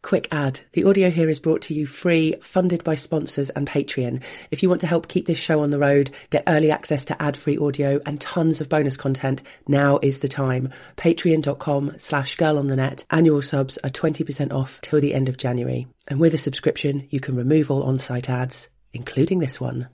Quick ad. The audio here is brought to you free, funded by sponsors and Patreon. If you want to help keep this show on the road, get early access to ad-free audio and tons of bonus content, now is the time. Patreon.com/girlonthenet. Annual subs are 20% off till the end of January. And with a subscription, you can remove all on-site ads, including this one.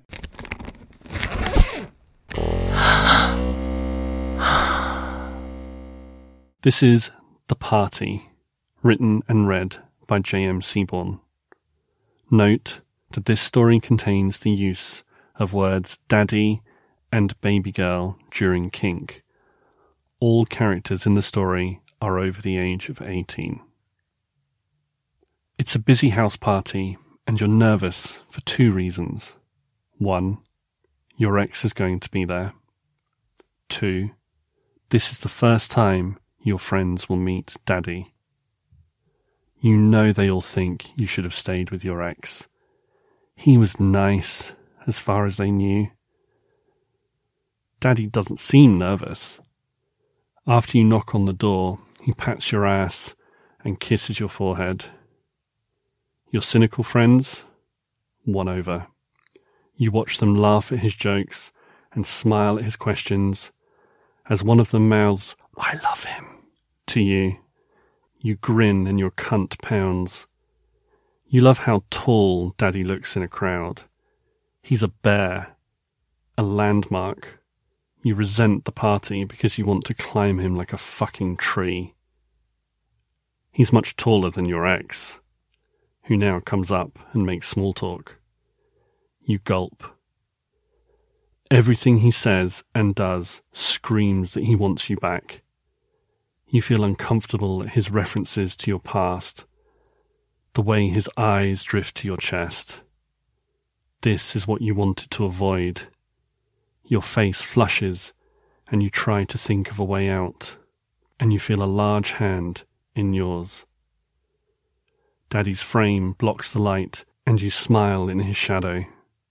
This is The Party, written and read by J.M. Seaborn. Note that this story contains the use of words daddy and baby girl during kink. All characters in the story are over the age of 18. It's a busy house party and you're nervous for two reasons. 1, your ex is going to be there. 2, this is the first time your friends will meet daddy. You know they all think you should have stayed with your ex. He was nice, as far as they knew. Daddy doesn't seem nervous. After you knock on the door, he pats your ass and kisses your forehead. Your cynical friends? Won over. You watch them laugh at his jokes and smile at his questions. As one of them mouths, "I love him," to you, you grin and your cunt pounds. You love how tall Daddy looks in a crowd. He's a bear, a landmark. You resent the party because you want to climb him like a fucking tree. He's much taller than your ex, who now comes up and makes small talk. You gulp. Everything he says and does screams that he wants you back. You feel uncomfortable at his references to your past, the way his eyes drift to your chest. This is what you wanted to avoid. Your face flushes, and you try to think of a way out, and you feel a large hand in yours. Daddy's frame blocks the light, and you smile in his shadow.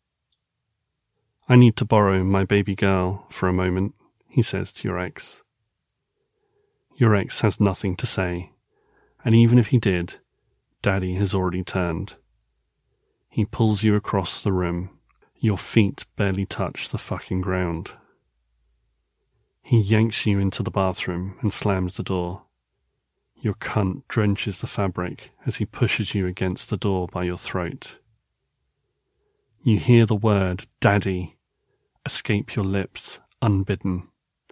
"I need to borrow my baby girl for a moment," he says to your ex. Your ex has nothing to say, and even if he did, Daddy has already turned. He pulls you across the room. Your feet barely touch the fucking ground. He yanks you into the bathroom and slams the door. Your cunt drenches the fabric as he pushes you against the door by your throat. You hear the word "Daddy" escape your lips unbidden.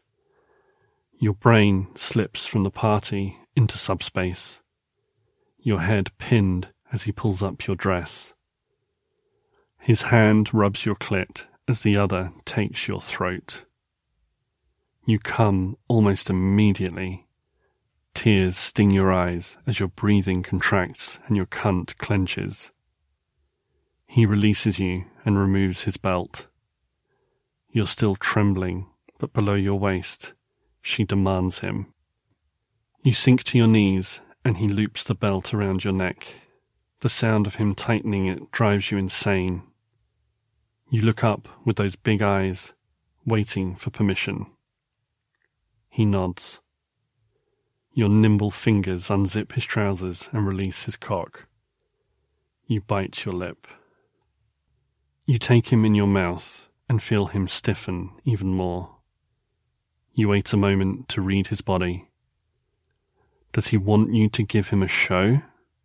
Your brain slips from the party into subspace, your head pinned as he pulls up your dress. His hand rubs your clit as the other takes your throat. You come almost immediately. Tears sting your eyes as your breathing contracts and your cunt clenches. He releases you and removes his belt. You're still trembling, but below your waist, she demands him. You sink to your knees, and he loops the belt around your neck. The sound of him tightening it drives you insane. You look up with those big eyes, waiting for permission. He nods. Your nimble fingers unzip his trousers and release his cock. You bite your lip. You take him in your mouth and feel him stiffen even more. You wait a moment to read his body. Does he want you to give him a show?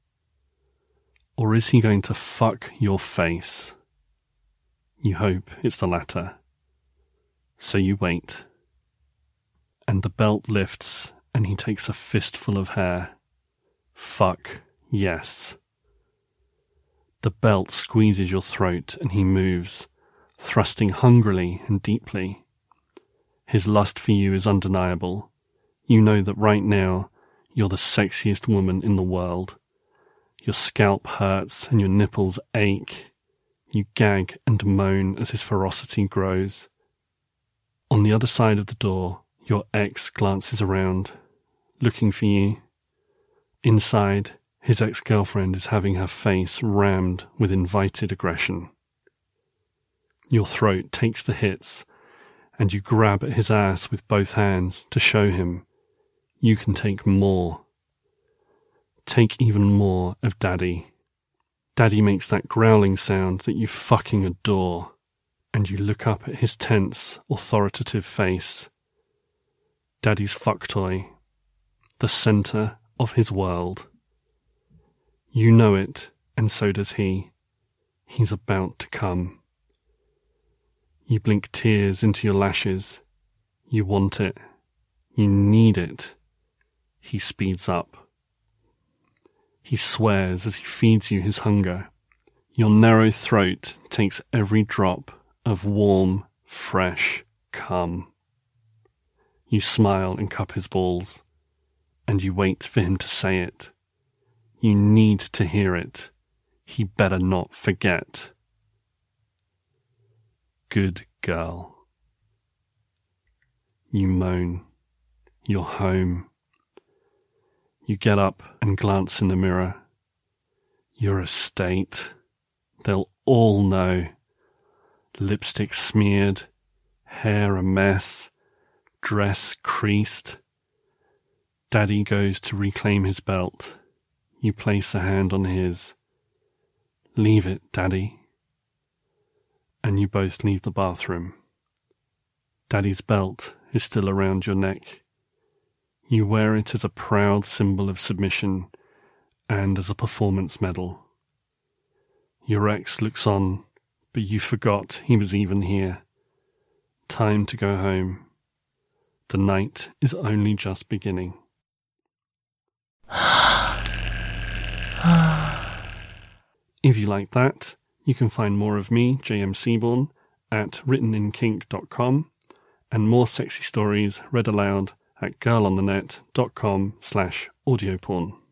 Or is he going to fuck your face? You hope it's the latter. So you wait. And the belt lifts and he takes a fistful of hair. Fuck, yes. The belt squeezes your throat and he moves, thrusting hungrily and deeply. His lust for you is undeniable. You know that right now you're the sexiest woman in the world. Your scalp hurts and your nipples ache. You gag and moan as his ferocity grows. On the other side of the door, your ex glances around, looking for you. Inside, his ex-girlfriend is having her face rammed with invited aggression. Your throat takes the hits, and you grab at his ass with both hands to show him you can take more. take even more of Daddy. Daddy makes that growling sound that you fucking adore, and you look up at his tense, authoritative face. Daddy's fuck toy, the centre of his world. You know it, and so does he. He's about to come. You blink tears into your lashes. You want it. You need it. He speeds up. He swears as he feeds you his hunger. Your narrow throat takes every drop of warm, fresh cum. You smile and cup his balls, and you wait for him to say it. You need to hear it. He better not forget. Good girl. You moan. You're home. You get up and glance in the mirror. You're a state. They'll all know. Lipstick smeared, hair a mess, dress creased. Daddy goes to reclaim his belt. You place a hand on his. Leave it, Daddy. And you both leave the bathroom. Daddy's belt is still around your neck. You wear it as a proud symbol of submission and as a performance medal. Your ex looks on, but you forgot he was even here. Time to go home. The night is only just beginning. If you like that, you can find more of me, J.M. Seaborn, at writteninkink.com and more sexy stories read aloud at girlonthenet.com/audioporn.